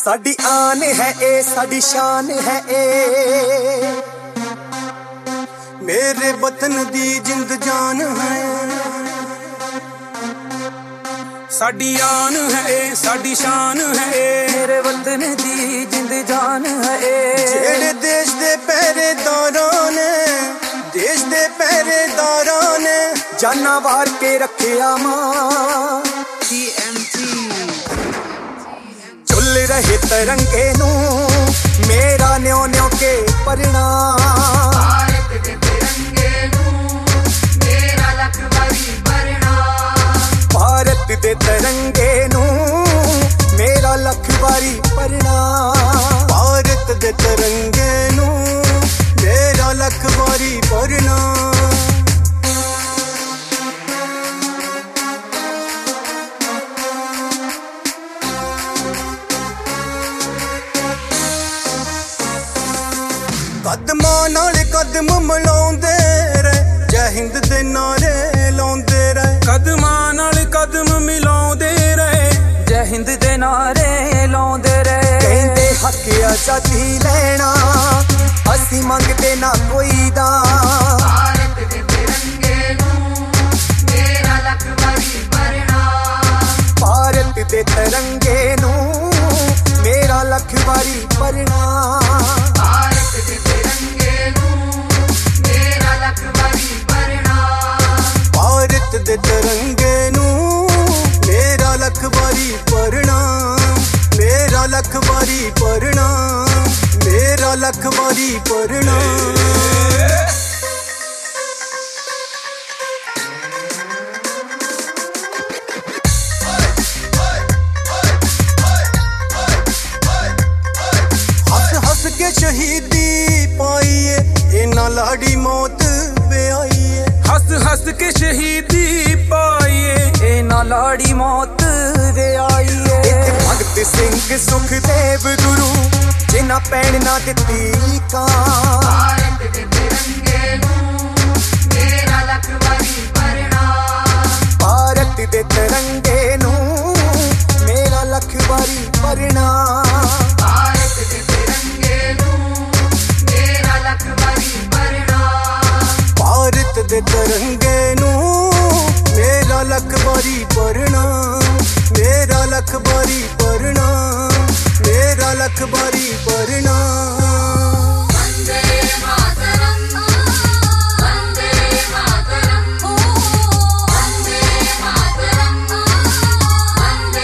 साडी आन है ए साडी शान है ए, मेरे वतन दी जिंद जान है। साडी आन है ए साडी शान है ए, मेरे वतन दी जिंद जान है ए। जेड़े देश दे पहरेदारां ने, देश दे पहरेदारां ने जाना वार के रखिया मां। झुल रहे तिरंगे नू मेरा न्यो न्यो के परिणाम। भारत दे तिरंगे नू मेरा लख वारी परिणाम। भारत दे तिरंगे नू मेरा लख वारी परिणाम। भारत दे तिरंगे नू मेरा लख वारी परिणाम। कदमां नाल कदम मिलाउंदे रहे, जय हिंद दे नारे लाउंदे रहे। कदमां नाल कदम मिलाउंदे रहे, जय हिंद दे नारे लाउंदे रहे। कहंदे हक आजादी लेना असी मंगदे ना कोई दान। भारत दे तिरंगे नू मेरा लख वारी परिणाम। भारत दे तिरंगे नू मेरा लख वारी परिणाम। भारत दे तिरंगे नू मेरा लख वारी परिणाम। भारत दे तिरंगे नू मेरा लख वारी परिणाम। मेरा लख वारी परिणाम। मेरा लख वारी परिणाम। के शहीदी पाइए इना लाड़ी मौत ब्याइए। हस हस के शहीदी पाइए इना लाड़ी मौत ब्याइए। भगत सिंह सुखदेव गुरु जिन्ना पैण ना दित्ती कां। भारत दे तिरंगे नू मेरा लख वारी परिणाम। भारत दे तिरंगे नू मेरा लख वारी परिणाम। भारत दे तिरंगे नू मेरा लख वारी परिणाम। भारत दे तिरंगे नू मेरा लख वारी परिणाम। मेरा लख वारी परिणाम। मेरा लख वारी परिणाम। वंदे मातरम वंदे मातरम वंदे मातरम वंदे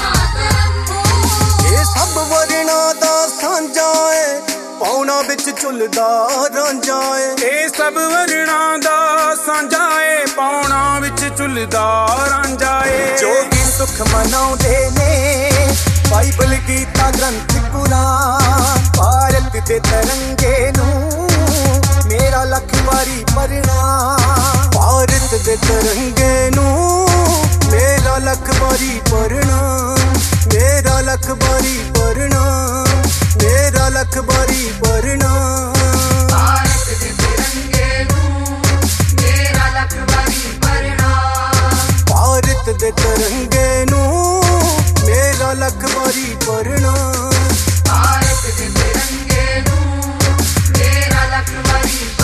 मातरम। ये सब वर्णा दा सांझा है पौना विच झुलदा रांझा है। ए सब वर्णा दा सांझा ए पौना विच झुलदा रांझा ए। जोगी सुख मनाउंदे ने बाइबल गीता ग्रंथ कुरान। भारत दे तिरंगे नू मेरा लख वारी परिणाम। भारत दे तिरंगे नू मेरा लख वारी परिणाम। मेरा लख वारी परिणाम। मेरा लख वारी परिणाम। भारत दे तिरंगे नू मेरा लख वारी परिणाम। भारत दे तिरंगे नू मेरा लख वारी परिणाम। भारत दे तिरंगे नू मेरा लख वारी